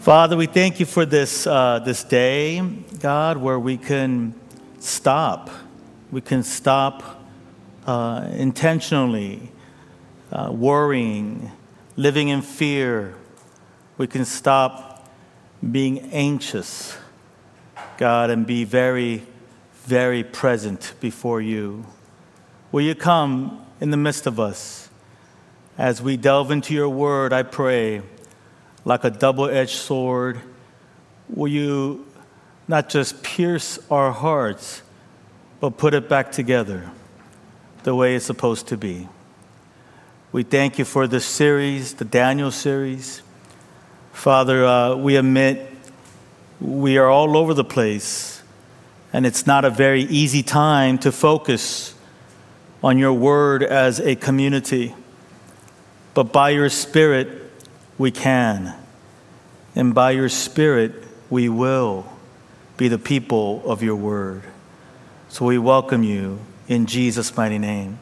Father, we thank you for this day, God, where we can stop. We can stop intentionally worrying, living in fear. We can stop being anxious, God, and be very, very present before you. Will you come in the midst of us? As we delve into your word, I pray, like a double-edged sword, will you not just pierce our hearts, but put it back together the way it's supposed to be. We thank you for this series, the Daniel series. Father, we admit we are all over the place, and it's not a very easy time to focus on your word as a community. But by your Spirit, we can. And by your Spirit, we will be the people of your word. So we welcome you in Jesus' mighty name.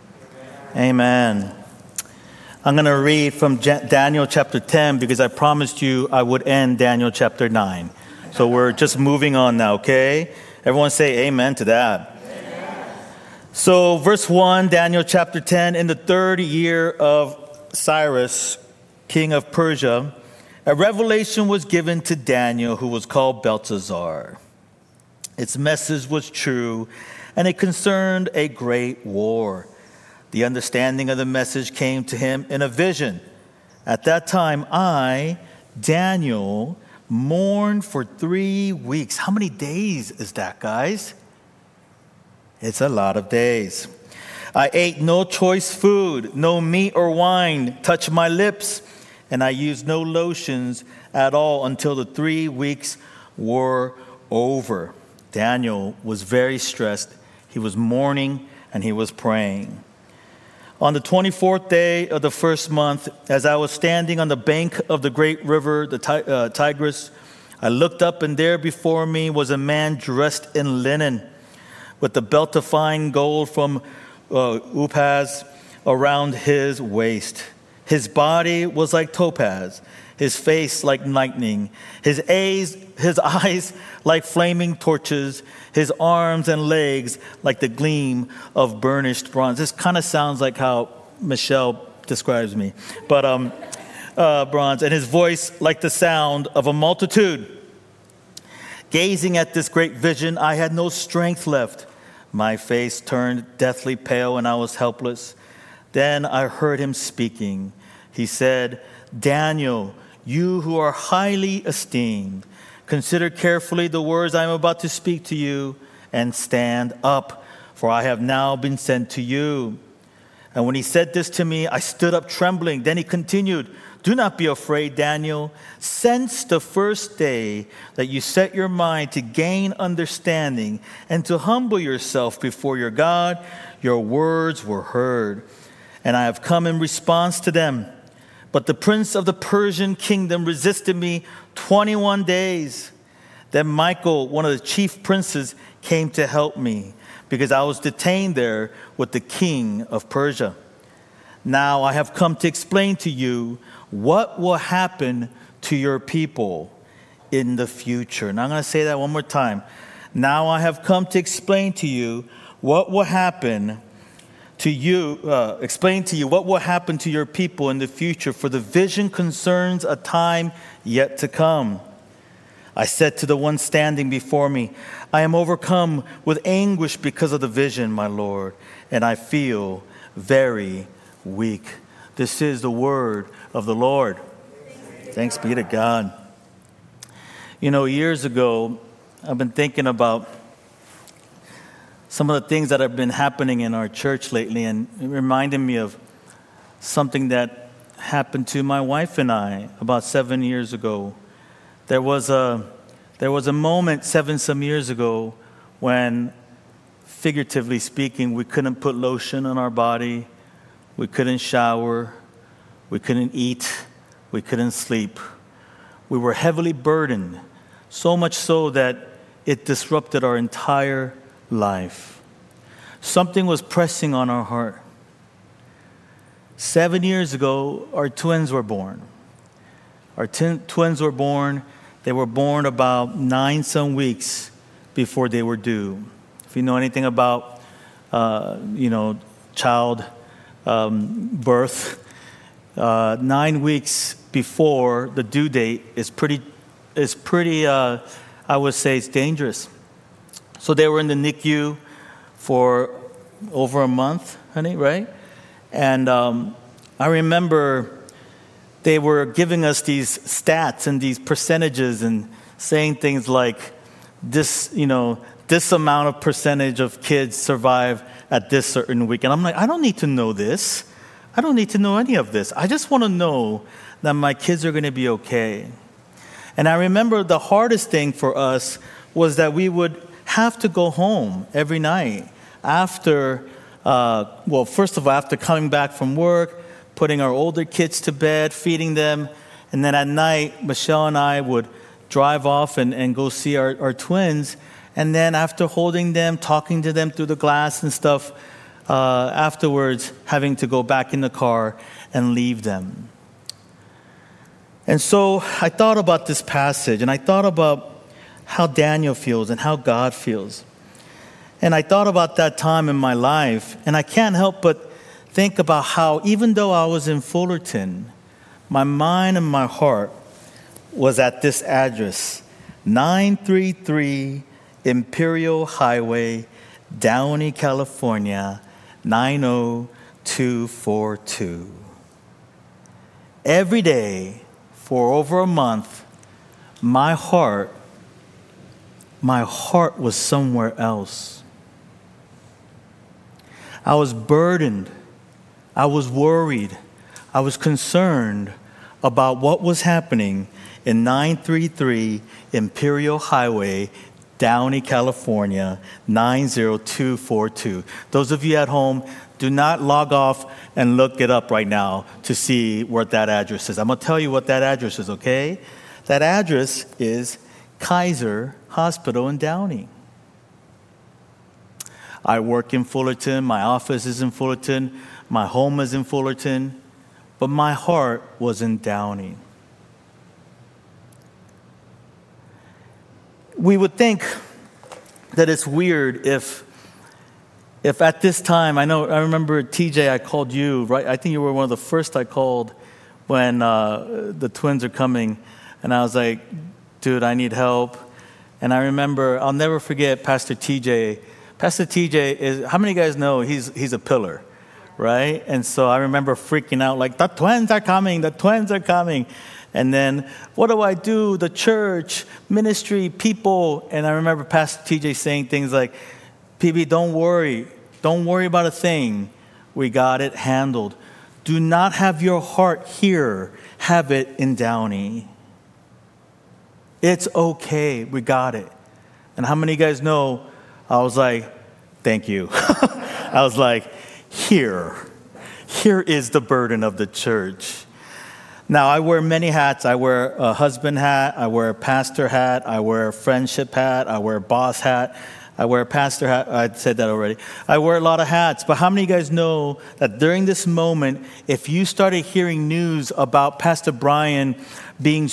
Amen. I'm going to read from Daniel chapter 10 because I promised you I would end Daniel chapter 9. So we're just moving on now, okay? Everyone say amen to that. Amen. So verse 1, Daniel chapter 10, in the third year of Cyrus, king of Persia, a revelation was given to Daniel, who was called Belteshazzar. Its message was true, and it concerned a great war. The understanding of the message came to him in a vision. At that time, I, Daniel, mourned for 3 weeks. How many days is that, guys? It's a lot of days. I ate no choice food, no meat or wine touched my lips, and I used no lotions at all until the 3 weeks were over. Daniel was very stressed. He was mourning and he was praying. On the 24th day of the first month, as I was standing on the bank of the great river, the Tigris, I looked up, and there before me was a man dressed in linen, with a belt of fine gold from Uphaz around his waist. His body was like topaz, his face like lightning, his eyes like flaming torches, his arms and legs like the gleam of burnished bronze. This kind of sounds like how Michelle describes me, but bronze, and his voice like the sound of a multitude. Gazing at this great vision, I had no strength left. My face turned deathly pale, and I was helpless. Then I heard him speaking. He said, Daniel, you who are highly esteemed, consider carefully the words I am about to speak to you, and stand up, for I have now been sent to you. And when he said this to me, I stood up trembling. Then he continued, do not be afraid, Daniel. Since the first day that you set your mind to gain understanding and to humble yourself before your God, your words were heard, and I have come in response to them. But the prince of the Persian kingdom resisted me 21 days. Then Michael, one of the chief princes, came to help me because I was detained there with the king of Persia. Now I have come to explain to you what will happen to your people in the future. And I'm going to say that one more time. Now I have come to explain to you what will happen to you, what will happen to your people in the future, for the vision concerns a time yet to come. I said to the one standing before me, I am overcome with anguish because of the vision, my Lord, and I feel very weak. This is the word of the Lord. Thanks be to God. You know, years ago, I've been thinking about some of the things that have been happening in our church lately, and it reminded me of something that happened to my wife and I about 7 years ago. There was a moment some years ago when, figuratively speaking, we couldn't put lotion on our body, we couldn't shower, we couldn't eat, we couldn't sleep. We were heavily burdened, so much so that it disrupted our entire life. Something was pressing on our heart. 7 years ago, our twins were born. Our twins were born They were born about 9 some weeks before they were due. If you know anything about, child birth, 9 weeks before the due date is pretty. I would say it's dangerous. So they were in the NICU for over a month, honey, right? And I remember they were giving us these stats and these percentages and saying things like this, this amount of percentage of kids survive at this certain week. And I'm like, I don't need to know this. I don't need to know any of this. I just want to know that my kids are going to be okay. And I remember the hardest thing for us was that we would have to go home every night after, first of all, after coming back from work, putting our older kids to bed, feeding them. And then at night, Michelle and I would drive off and go see our twins. And then after holding them, talking to them through the glass and stuff, afterwards, having to go back in the car and leave them. And so I thought about this passage, and I thought about how Daniel feels and how God feels. And I thought about that time in my life, and I can't help but think about how, even though I was in Fullerton, my mind and my heart was at this address, 933 Imperial Highway, Downey, California, 90242. Every day, for over a month, my heart was somewhere else. I was burdened. I was worried. I was concerned about what was happening in 933 Imperial Highway, Downey, California, 90242. Those of you at home, do not log off and look it up right now to see what that address is. I'm going to tell you what that address is, okay? That address is Kaiser Hospital in Downey. I work in Fullerton. My office is in Fullerton. My home is in Fullerton. But my heart was in Downey. We would think that it's weird if at this time, I remember TJ, I called you, right? I think you were one of the first I called when the twins are coming. And I was like, dude, I need help. And I remember, I'll never forget Pastor TJ. Pastor TJ is, how many of you guys know he's a pillar, right? And so I remember freaking out like, the twins are coming. And then, what do I do? The church, ministry, people. And I remember Pastor TJ saying things like, PB, don't worry. Don't worry about a thing. We got it handled. Do not have your heart here. Have it in Downey. It's okay. We got it. And how many of you guys know, I was like, thank you. I was like, here is the burden of the church. Now, I wear many hats. I wear a husband hat. I wear a pastor hat. I wear a friendship hat. I wear a boss hat. I wear a pastor hat. I said that already. I wear a lot of hats. But how many of you guys know that during this moment, if you started hearing news about Pastor Brian being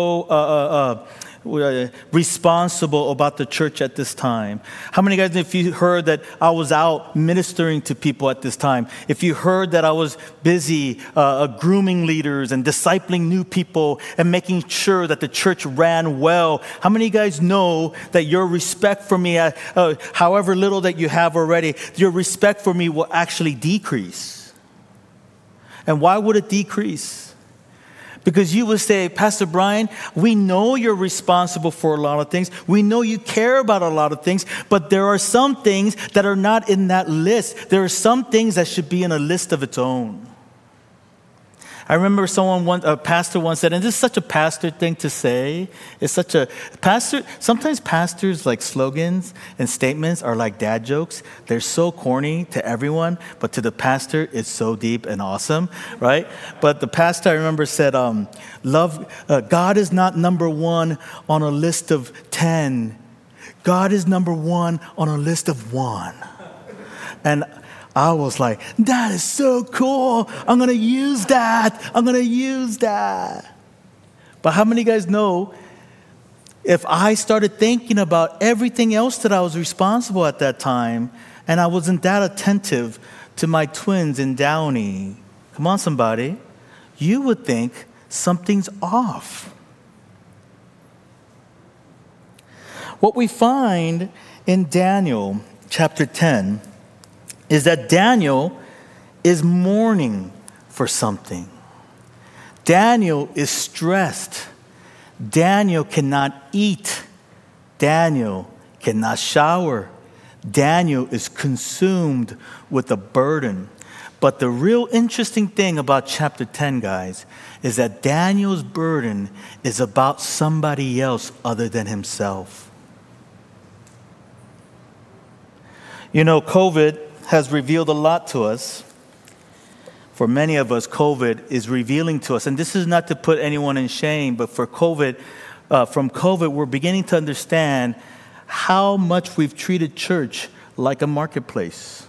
so responsible about the church at this time? How many guys, if you heard that I was out ministering to people at this time, if you heard that I was busy grooming leaders and discipling new people and making sure that the church ran well, how many guys know that your respect for me, however little that you have already, your respect for me will actually decrease? And why would it decrease? Because you would say, Pastor Brian, we know you're responsible for a lot of things. We know you care about a lot of things, but there are some things that are not in that list. There are some things that should be in a list of its own. I remember a pastor once said, and this is such a pastor thing to say. It's such a pastor. Sometimes pastors' like slogans and statements are like dad jokes. They're so corny to everyone, but to the pastor, it's so deep and awesome, right? But the pastor, I remember, said, God is not number one on a list of 10. God is number one on a list of 1. And I was like, that is so cool. I'm going to use that. But how many guys know if I started thinking about everything else that I was responsible at that time, and I wasn't that attentive to my twins in Downey, come on, somebody, you would think something's off. What we find in Daniel chapter 10 is that Daniel is mourning for something. Daniel is stressed. Daniel cannot eat. Daniel cannot shower. Daniel is consumed with a burden. But the real interesting thing about chapter 10, guys, is that Daniel's burden is about somebody else other than himself. You know, COVID has revealed a lot to us. For many of us, COVID is revealing to us, and this is not to put anyone in shame, but from COVID, we're beginning to understand how much we've treated church like a marketplace.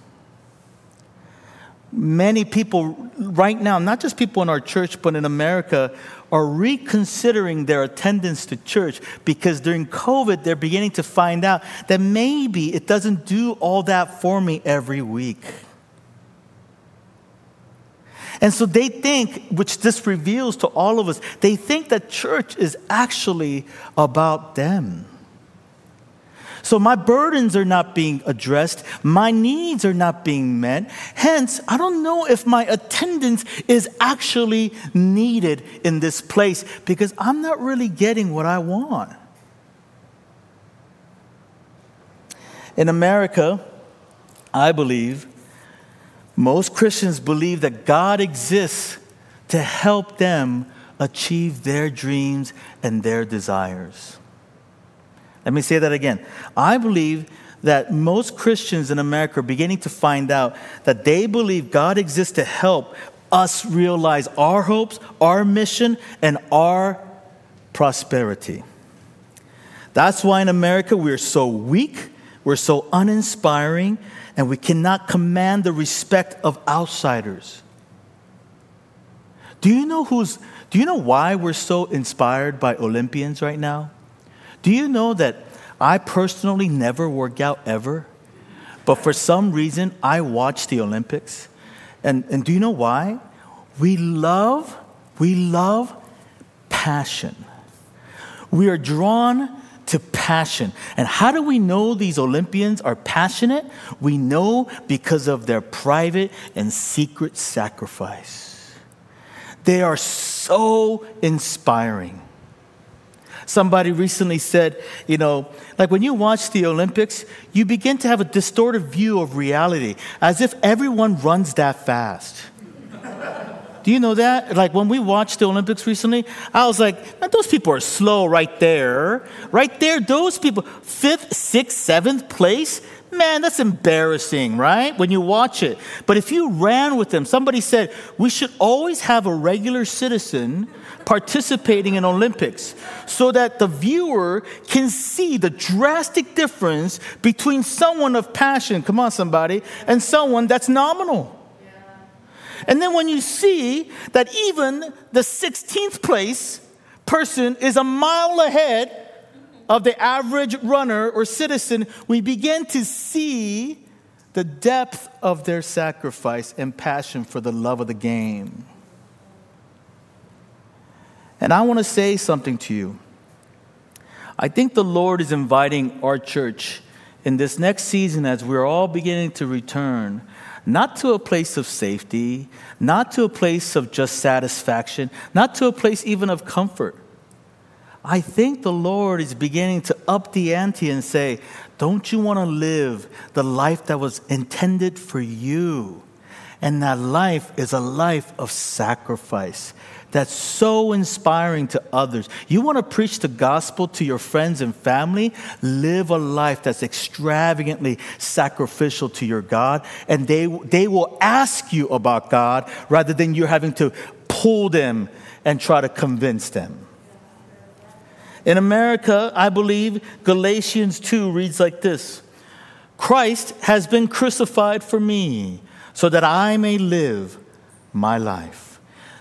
Many people right now, not just people in our church, but in America, are reconsidering their attendance to church because during COVID, they're beginning to find out that maybe it doesn't do all that for me every week. And so they think, which this reveals to all of us, they think that church is actually about them. So my burdens are not being addressed. My needs are not being met. Hence, I don't know if my attendance is actually needed in this place because I'm not really getting what I want. In America, I believe, most Christians believe that God exists to help them achieve their dreams and their desires. Let me say that again. I believe that most Christians in America are beginning to find out that they believe God exists to help us realize our hopes, our mission, and our prosperity. That's why in America we're so weak, we're so uninspiring, and we cannot command the respect of outsiders. Do you know why we're so inspired by Olympians right now? Do you know that I personally never work out ever? But for some reason, I watch the Olympics. And do you know why? We love passion. We are drawn to passion. And how do we know these Olympians are passionate? We know because of their private and secret sacrifice. They are so inspiring. Somebody recently said, like when you watch the Olympics, you begin to have a distorted view of reality, as if everyone runs that fast. Do you know that? Like when we watched the Olympics recently, I was like, man, those people are slow right there. Right there, those people, 5th, 6th, 7th place, man, that's embarrassing, right? When you watch it. But if you ran with them, somebody said, we should always have a regular citizen participating in Olympics so that the viewer can see the drastic difference between someone of passion, come on somebody, and someone that's nominal. And then when you see that even the 16th place person is a mile ahead of the average runner or citizen, we begin to see the depth of their sacrifice and passion for the love of the game. And I want to say something to you. I think the Lord is inviting our church in this next season as we're all beginning to return, not to a place of safety, not to a place of just satisfaction, not to a place even of comfort. I think the Lord is beginning to up the ante and say, don't you want to live the life that was intended for you? And that life is a life of sacrifice that's so inspiring to others. You want to preach the gospel to your friends and family? Live a life that's extravagantly sacrificial to your God, and they will ask you about God rather than you having to pull them and try to convince them. In America, I believe Galatians 2 reads like this: Christ has been crucified for me so that I may live my life.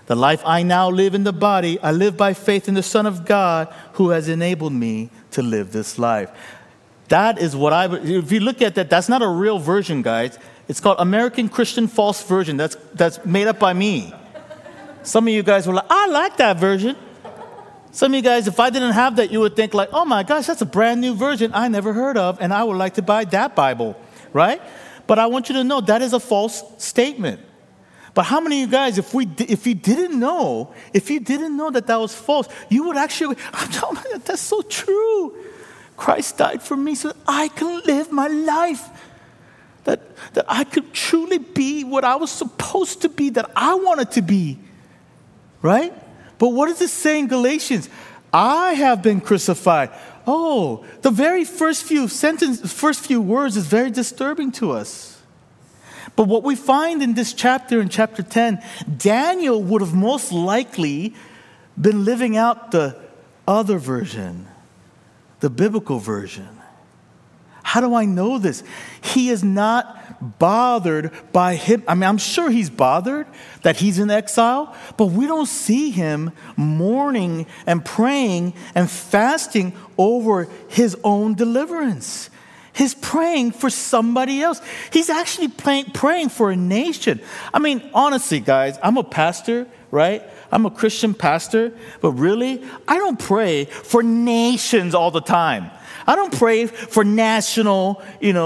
The life I now live in the body, I live by faith in the Son of God who has enabled me to live this life. That is what if you look at that, that's not a real version, guys. It's called American Christian False Version. That's made up by me. Some of you guys were like, I like that version. Some of you guys, if I didn't have that, you would think like, oh my gosh, that's a brand new version I never heard of, and I would like to buy that Bible, right? But I want you to know that is a false statement. But how many of you guys, if you didn't know that was false, you would actually, I'm telling you, that's so true. Christ died for me so that I can live my life. That I could truly be what I was supposed to be, that I wanted to be. Right? But what does it say in Galatians? I have been crucified. Oh, the very first few words is very disturbing to us. But what we find in this chapter, in chapter 10, Daniel would have most likely been living out the other version, the biblical version. How do I know this? He is not bothered by him. I mean, I'm sure he's bothered that he's in exile, but we don't see him mourning and praying and fasting over his own deliverance. He's praying for somebody else. He's actually praying for a nation. I mean, honestly, guys, I'm a pastor, right? I'm a Christian pastor, but really, I don't pray for nations all the time. I don't pray for national,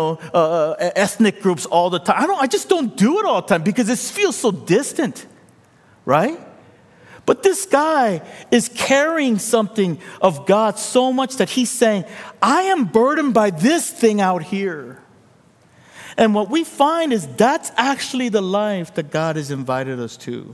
ethnic groups all the time. I just don't do it all the time because it feels so distant, right? But this guy is carrying something of God so much that he's saying, I am burdened by this thing out here. And what we find is that's actually the life that God has invited us to.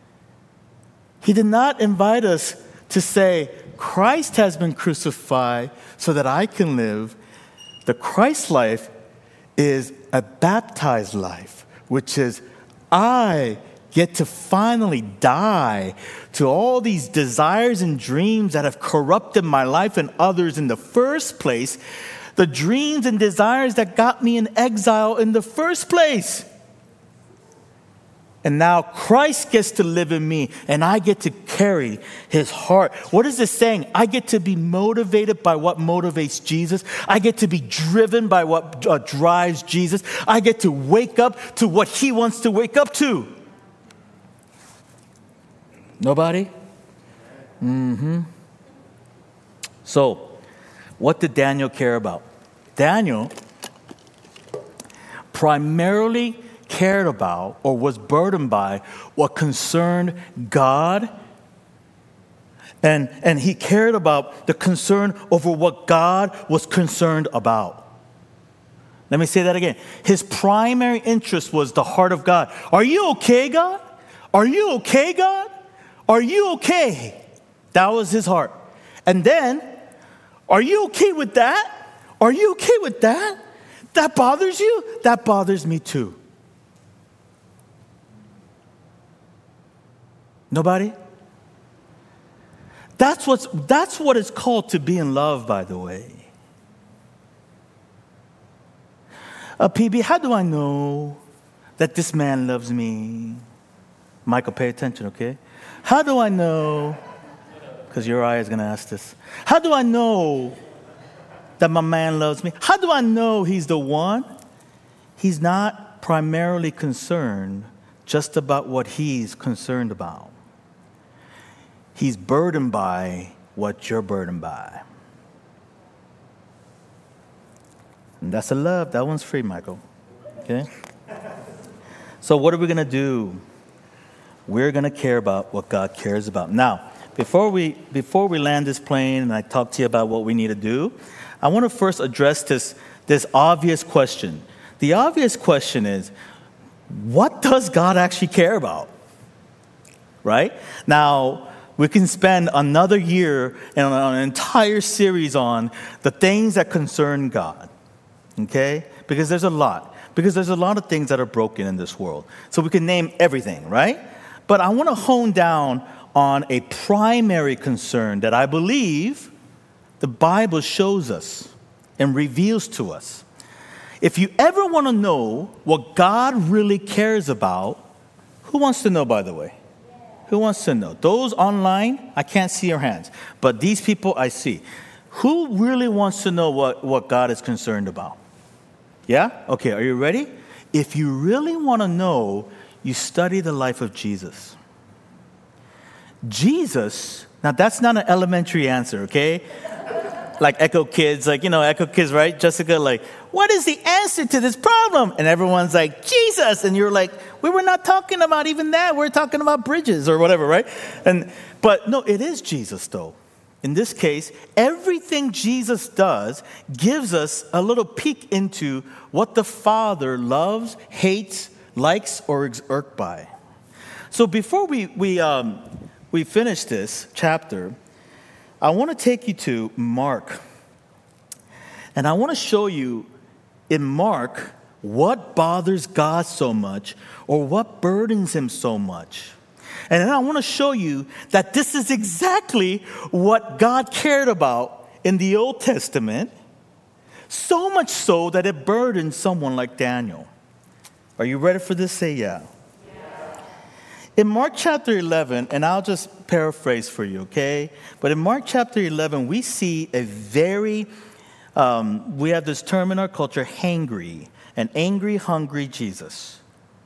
He did not invite us to say, Christ has been crucified so that I can live. The Christ life is a baptized life, which is I get to finally die to all these desires and dreams that have corrupted my life and others in the first place, the dreams and desires that got me in exile in the first place. And now Christ gets to live in me, and I get to carry his heart. What is this saying? I get to be motivated by what motivates Jesus. I get to be driven by what drives Jesus. I get to wake up to what he wants to wake up to. Nobody? So, what did Daniel care about? Daniel primarily cared about or was burdened by what concerned God, and he cared about the concern over what God was concerned about. Let me say that again. His primary interest was the heart of God. Are you okay, God? Are you okay, God? Are you okay? That was his heart. And then, are you okay with that? Are you okay with that? That bothers you? That bothers me too. Nobody? That's what it's called to be in love, by the way. PB, how do I know that this man loves me? Michael, pay attention, okay? How do I know? Because your eye is going to ask this. How do I know that my man loves me? How do I know he's the one? He's not primarily concerned just about what he's concerned about. He's burdened by what you're burdened by. And that's a love. That one's free, Michael. Okay? So what are we going to do? We're going to care about what God cares about. Now, before we land this plane and I talk to you about what we need to do, I want to first address this obvious question. The obvious question is, what does God actually care about? Right? Now, we can spend another year and an entire series on the things that concern God. Okay? Because there's a lot. Because there's a lot of things that are broken in this world. So we can name everything, right? But I want to hone down on a primary concern that I believe the Bible shows us and reveals to us. If you ever want to know what God really cares about, who wants to know, by the way? Who wants to know? Those online, I can't see your hands. But these people, I see. Who really wants to know what God is concerned about? Yeah? Okay, are you ready? If you really want to know, you study the life of Jesus. Jesus, now that's not an elementary answer, okay? Like Echo Kids, Echo Kids, right? Jessica, what is the answer to this problem? And everyone's like, Jesus. And you're like, we were not talking about even that. We're talking about bridges or whatever, right? But no, it is Jesus, though. In this case, everything Jesus does gives us a little peek into what the Father loves, hates, likes, or is irked by. So before we finish this chapter, I want to take you to Mark. And I want to show you in Mark what bothers God so much or what burdens him so much. And then I want to show you that this is exactly what God cared about in the Old Testament, so much so that it burdened someone like Daniel. Are you ready for this? Say yeah. In Mark chapter 11, and I'll just paraphrase for you, okay? But in Mark chapter 11, we see a very, we have this term in our culture, hangry, an angry, hungry Jesus.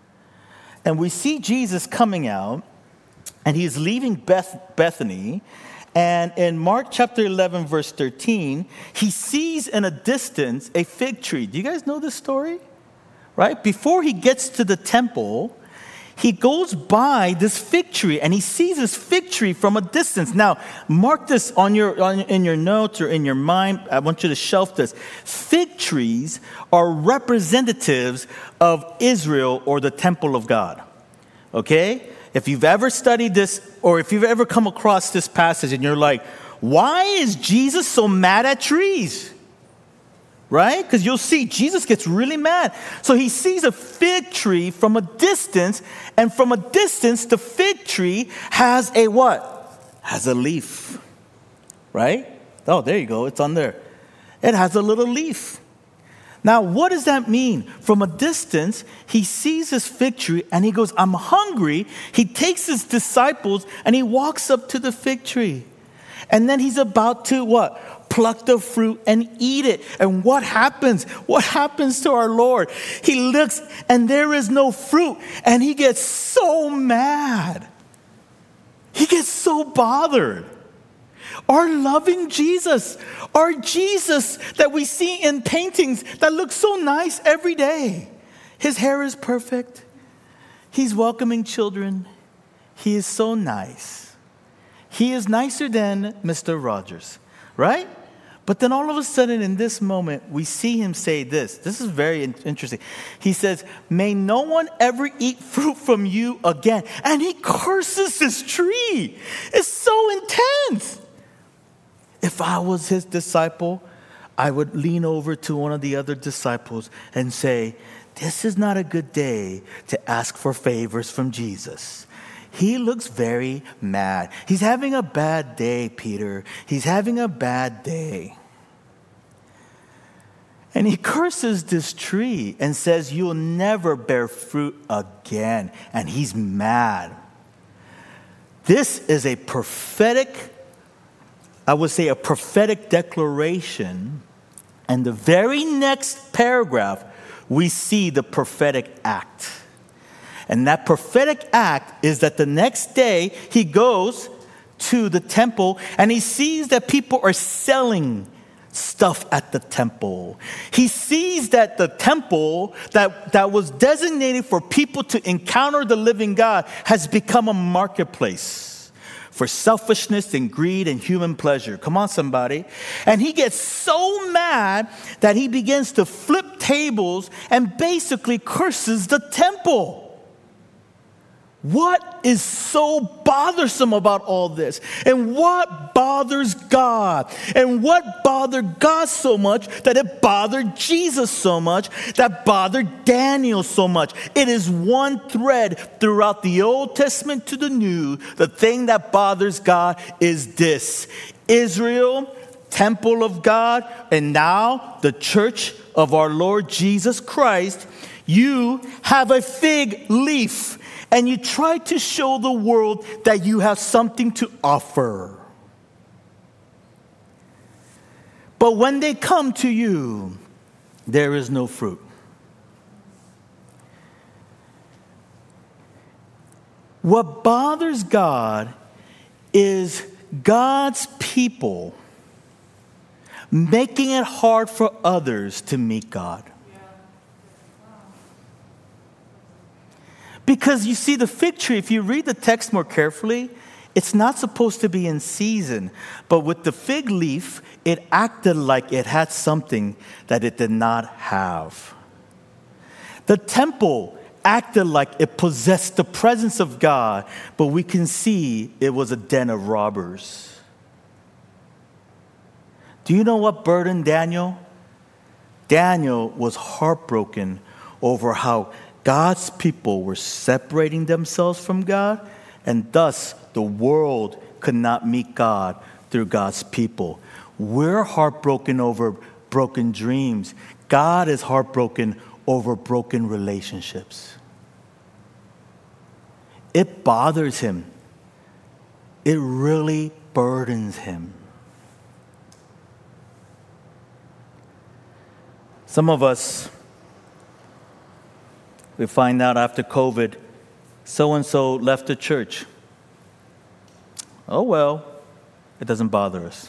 And we see Jesus coming out, and he's leaving Bethany. And in Mark chapter 11, verse 13, he sees in a distance a fig tree. Do you guys know this story? Right? Before he gets to the temple, he goes by this fig tree, and he sees this fig tree from a distance. Now, mark this in your notes or in your mind. I want you to shelf this. Fig trees are representatives of Israel or the temple of God. Okay? If you've ever studied this, or if you've ever come across this passage and you're like, why is Jesus so mad at trees? Right? Because you'll see Jesus gets really mad. So he sees a fig tree from a distance, and from a distance, the fig tree has a what? Has a leaf. Right? Oh, there you go. It's on there. It has a little leaf. Now, what does that mean? From a distance, he sees this fig tree and he goes, I'm hungry. He takes his disciples and he walks up to the fig tree. And then he's about to what? Pluck the fruit and eat it. And what happens? What happens to our Lord? He looks and there is no fruit, and he gets so mad. He gets so bothered. Our loving Jesus, our Jesus that we see in paintings that look so nice every day. His hair is perfect. He's welcoming children. He is so nice. He is nicer than Mr. Rogers, right? But then all of a sudden in this moment, we see him say this. This is very interesting. He says, may no one ever eat fruit from you again. And he curses this tree. It's so intense. If I was his disciple, I would lean over to one of the other disciples and say, this is not a good day to ask for favors from Jesus. He looks very mad. He's having a bad day, Peter. He's having a bad day. And he curses this tree and says, you'll never bear fruit again. And he's mad. This is a prophetic, I would say a prophetic declaration. And the very next paragraph, we see the prophetic act. And that prophetic act is that the next day he goes to the temple and he sees that people are selling stuff at the temple. He sees that the temple that was designated for people to encounter the living God has become a marketplace for selfishness and greed and human pleasure. Come on, somebody. And he gets so mad that he begins to flip tables and basically curses the temple. What is so bothersome about all this? And what bothers God? And what bothered God so much that it bothered Jesus so much, that bothered Daniel so much? It is one thread throughout the Old Testament to the New. The thing that bothers God is this: Israel, temple of God, and now the church of our Lord Jesus Christ. You have a fig leaf. and you try to show the world that you have something to offer. But when they come to you, there is no fruit. What bothers God is God's people making it hard for others to meet God. Because you see, the fig tree, if you read the text more carefully, it's not supposed to be in season. But with the fig leaf, it acted like it had something that it did not have. The temple acted like it possessed the presence of God, but we can see it was a den of robbers. Do you know what burdened Daniel? Daniel was heartbroken over how God's people were separating themselves from God, and thus the world could not meet God through God's people. We're heartbroken over broken dreams. God is heartbroken over broken relationships. It bothers him. It really burdens him. Some of us, we find out after COVID, so-and-so left the church. Oh, well, it doesn't bother us.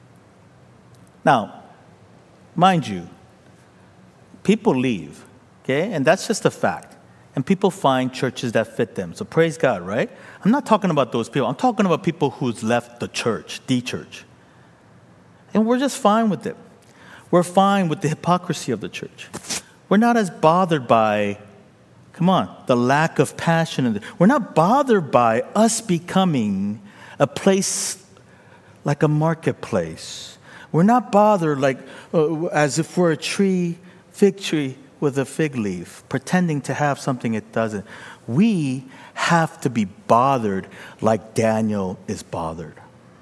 Now, mind you, people leave, okay? And that's just a fact. And people find churches that fit them. So praise God, right? I'm not talking about those people. I'm talking about people who's left the church, the church. And we're just fine with it. We're fine with the hypocrisy of the church. We're not as bothered by, the lack of passion. We're not bothered by us becoming a place like a marketplace. We're not bothered like as if we're a fig tree with a fig leaf, pretending to have something it doesn't. We have to be bothered like Daniel is bothered.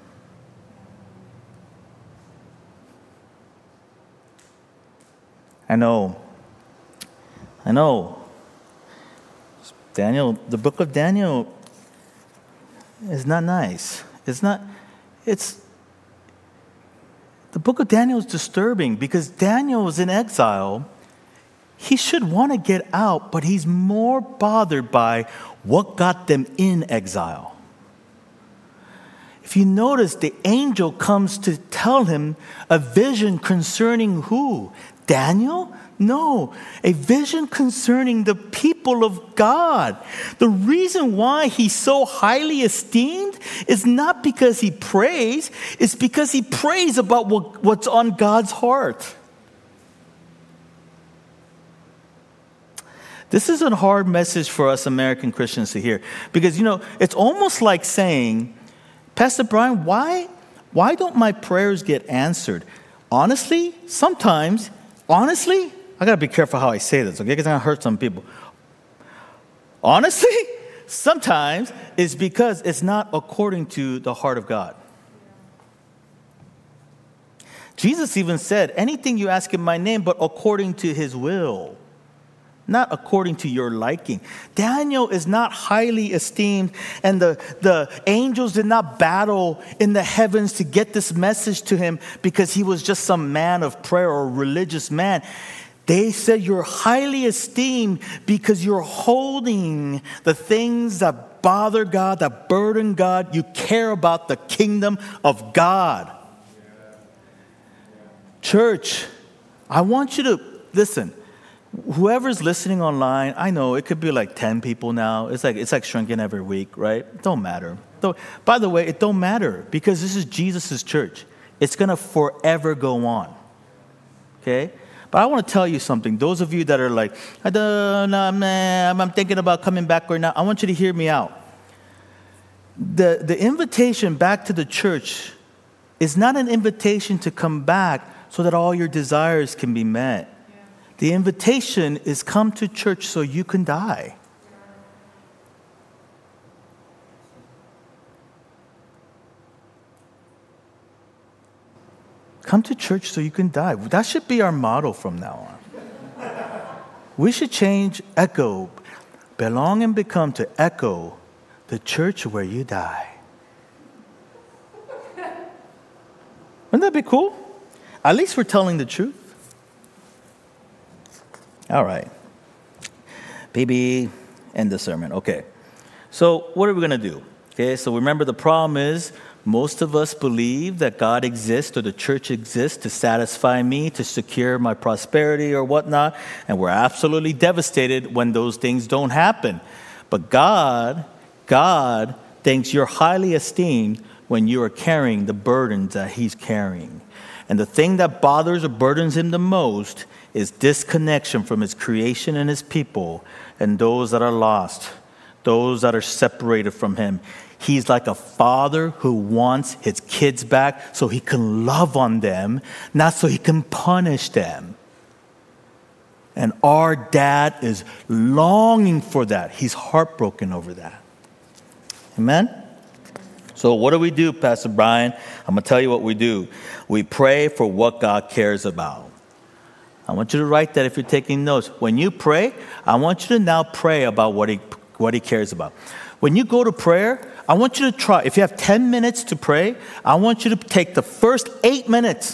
I know. Daniel, the book of Daniel is not nice. The book of Daniel is disturbing because Daniel was in exile. He should want to get out, but he's more bothered by what got them in exile. If you notice, the angel comes to tell him a vision concerning who? Daniel? No, a vision concerning the people of God. The reason why he's so highly esteemed is not because he prays, it's because he prays about what's on God's heart. This is a hard message for us American Christians to hear. Because, it's almost like saying, Pastor Brian, why don't my prayers get answered? Honestly, sometimes, I got to be careful how I say this, okay? Because I'm going to hurt some people. Honestly, sometimes it's because it's not according to the heart of God. Jesus even said, anything you ask in my name, but according to his will. Not according to your liking. Daniel is not highly esteemed, and the angels did not battle in the heavens to get this message to him because he was just some man of prayer or religious man. They said you're highly esteemed because you're holding the things that bother God, that burden God. You care about the kingdom of God. Church, I want you to listen. Whoever's listening online, I know it could be like 10 people now. It's like shrinking every week, right? It don't matter. By the way, it don't matter because this is Jesus' church. It's going to forever go on. Okay? But I want to tell you something. Those of you that are like, I'm thinking about coming back or not, I want you to hear me out. The invitation back to the church is not an invitation to come back so that all your desires can be met. The invitation is come to church so you can die. Come to church so you can die. That should be our motto from now on. We should change Echo. belong and become to Echo, the church where you die. Wouldn't that be cool? At least we're telling the truth. All right. Baby, end the sermon. Okay. So what are we going to do? Okay, so remember the problem is most of us believe that God exists or the church exists to satisfy me, to secure my prosperity or whatnot, and we're absolutely devastated when those things don't happen. But God thinks you're highly esteemed when you are carrying the burdens that he's carrying. And the thing that bothers or burdens him the most is disconnection from his creation and his people and those that are lost, those that are separated from him. He's like a father who wants his kids back so he can love on them, not so he can punish them. And our dad is longing for that. He's heartbroken over that. Amen? So what do we do, Pastor Brian? I'm going to tell you what we do. We pray for what God cares about. I want you to write that if you're taking notes. When you pray, I want you to now pray about what he cares about. When you go to prayer, I want you to try, if you have 10 minutes to pray, I want you to take the first 8 minutes,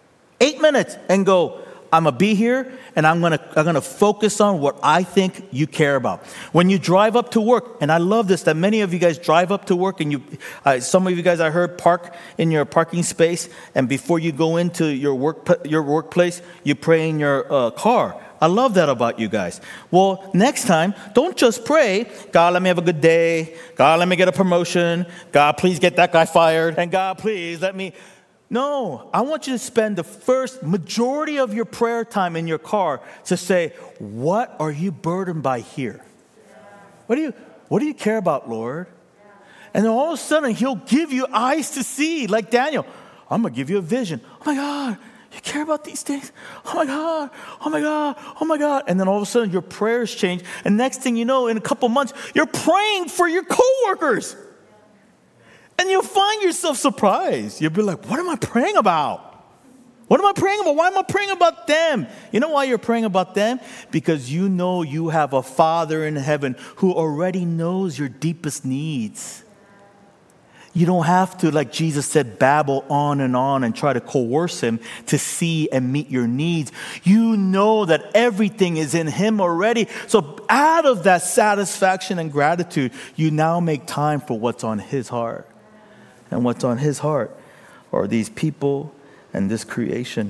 and go, I'm going to be here, and I'm going to focus on what I think you care about. When you drive up to work, and I love this, that many of you guys drive up to work, and some of you guys I heard park in your parking space, and before you go into your workplace, you pray in your car. I love that about you guys. Well, next time, don't just pray, God, let me have a good day. God, let me get a promotion. God, please get that guy fired. And God, please let me... No, I want you to spend the first majority of your prayer time in your car to say, what are you burdened by here? What do you care about, Lord? And then all of a sudden, he'll give you eyes to see, like Daniel. I'm going to give you a vision. Oh my God, you care about these things? Oh my God, oh my God, oh my God. And then all of a sudden, your prayers change. And next thing you know, in a couple months, you're praying for your coworkers. And you'll find yourself surprised. You'll be like, what am I praying about? What am I praying about? Why am I praying about them? You know why you're praying about them? Because you know you have a Father in heaven who already knows your deepest needs. You don't have to, like Jesus said, babble on and try to coerce him to see and meet your needs. You know that everything is in him already. So out of that satisfaction and gratitude, you now make time for what's on his heart. And what's on his heart are these people and this creation.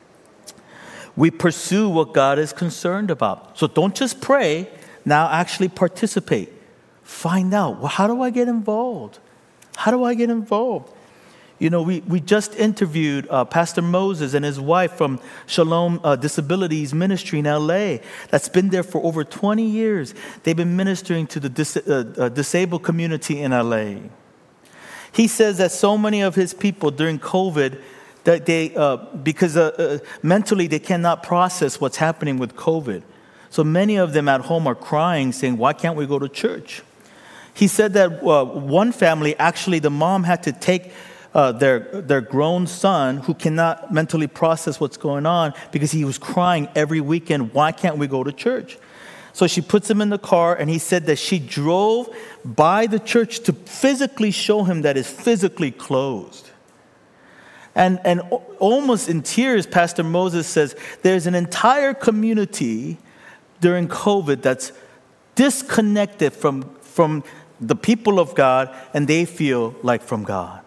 We pursue what God is concerned about. So don't just pray, now actually participate. Find out, well, how do I get involved? How do I get involved? You know, we just interviewed Pastor Moses and his wife from Shalom Disabilities Ministry in LA. That's been there for over 20 years. They've been ministering to the disabled community in LA. He says that so many of his people during COVID, that they because mentally they cannot process what's happening with COVID. So many of them at home are crying, saying, why can't we go to church? He said that one family, actually the mom had to take their grown son who cannot mentally process what's going on because he was crying every weekend, why can't we go to church? So she puts him in the car, and he said that she drove by the church to physically show him that it's physically closed. And almost in tears, Pastor Moses says, there's an entire community during COVID that's disconnected from the people of God, and they feel like from God.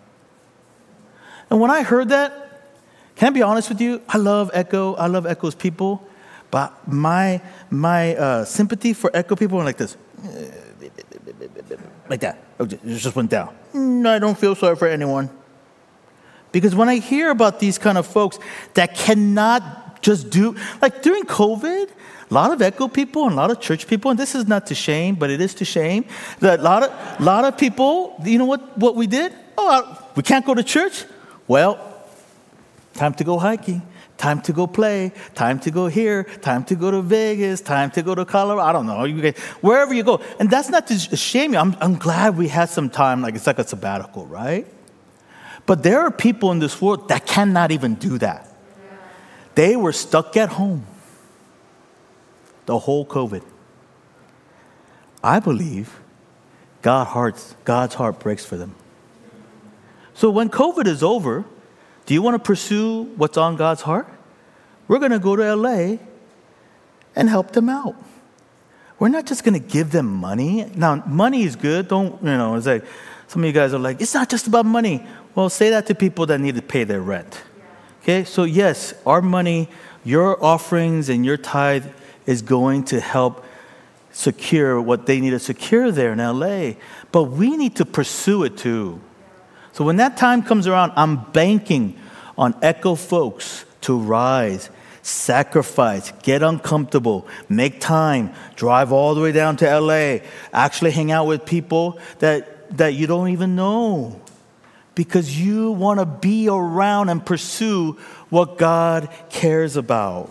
And when I heard that, can I be honest with you? I love Echo. I love Echo's people. But my sympathy for Echo people are like this. Like that. It just went down. I don't feel sorry for anyone. Because when I hear about these kind of folks that cannot just do, like during COVID, a lot of Echo people and a lot of church people, and this is not to shame, but it is to shame, that a lot of people, you know what we did? Oh, we can't go to church? Well, time to go hiking. Time to go play, time to go here, time to go to Vegas, time to go to Colorado. I don't know, you guys, wherever you go. And that's not to shame you. I'm glad we had some time, like it's like a sabbatical, right? But there are people in this world that cannot even do that. They were stuck at home the whole COVID. I believe God's heart breaks for them. So when COVID is over, do you want to pursue what's on God's heart? We're going to go to LA and help them out. We're not just going to give them money. Now, money is good. It's like some of you guys are like, it's not just about money. Well, say that to people that need to pay their rent. Okay, so yes, our money, your offerings and your tithe is going to help secure what they need to secure there in LA. But we need to pursue it too. So when that time comes around, I'm banking on Echo folks to rise, sacrifice, get uncomfortable, make time, drive all the way down to LA, actually hang out with people that you don't even know, because you want to be around and pursue what God cares about.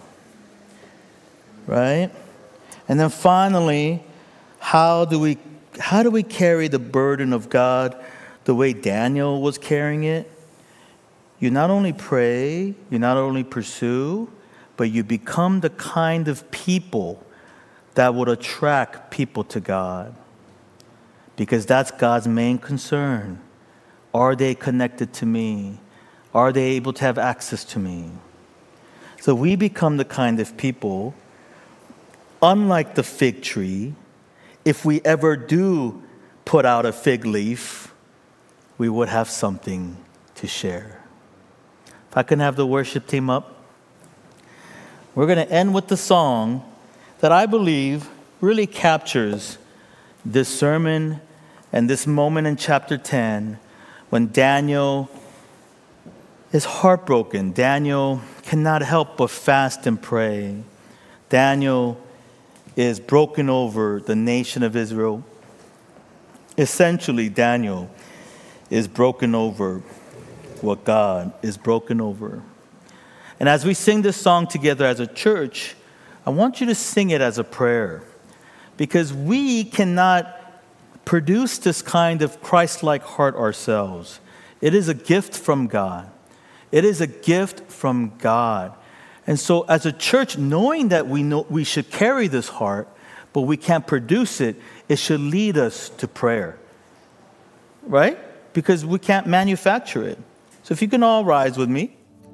Right? And then finally, how do we carry the burden of God the way Daniel was carrying it? You not only pray, you not only pursue, but you become the kind of people that would attract people to God. Because that's God's main concern. Are they connected to me? Are they able to have access to me? So we become the kind of people, unlike the fig tree, if we ever do put out a fig leaf, we would have something to share. If I can have the worship team up. We're going to end with the song that I believe really captures this sermon and this moment in chapter 10 when Daniel is heartbroken. Daniel cannot help but fast and pray. Daniel is broken over the nation of Israel. Essentially, Daniel is broken over what God is broken over. And as we sing this song together as a church, I want you to sing it as a prayer, because we cannot produce this kind of Christ-like heart ourselves. It is a gift from God. It is a gift from God. And so as a church, knowing that we should carry this heart, but we can't produce it, it should lead us to prayer. Right? Because we can't manufacture it. So if you can all rise with me.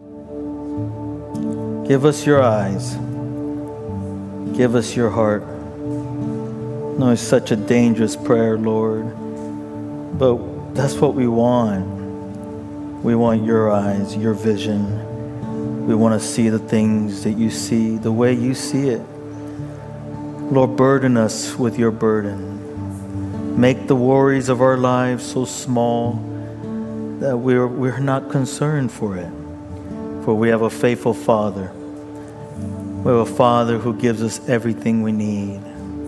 Give us your eyes. Give us your heart. No, it's such a dangerous prayer, Lord. But that's what we want. We want your eyes, your vision. We want to see the things that you see, the way you see it. Lord, burden us with your burden. Make the worries of our lives so small that we're not concerned for it. For we have a faithful Father. We have a Father who gives us everything we need.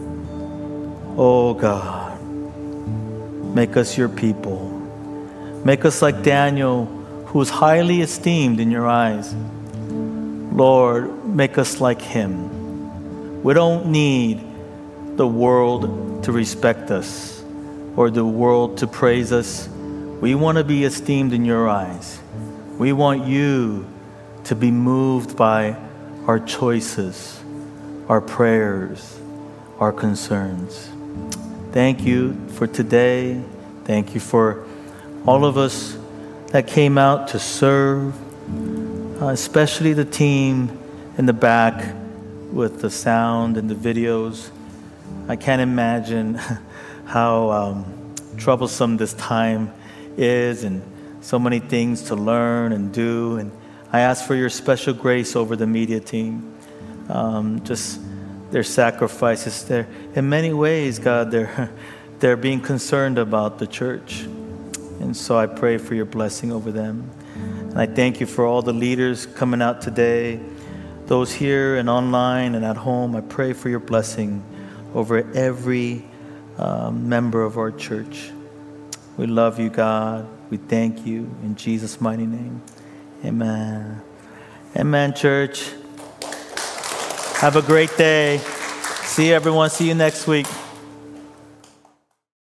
Oh God, make us your people. Make us like Daniel, who is highly esteemed in your eyes. Lord, make us like him. We don't need the world to respect us or the world to praise us. We want to be esteemed in your eyes. We want you to be moved by our choices, our prayers, our concerns. Thank you for today. Thank you for all of us that came out to serve, especially the team in the back with the sound and the videos. I can't imagine how troublesome this time is, and so many things to learn and do. And I ask for your special grace over the media team. Just their sacrifices there. In many ways, God, they're being concerned about the church. And so I pray for your blessing over them. And I thank you for all the leaders coming out today, those here and online and at home. I pray for your blessing over every member of our church. We love you, God. We thank you in Jesus' mighty name. Amen. Amen, church. Have a great day. See everyone. See you next week.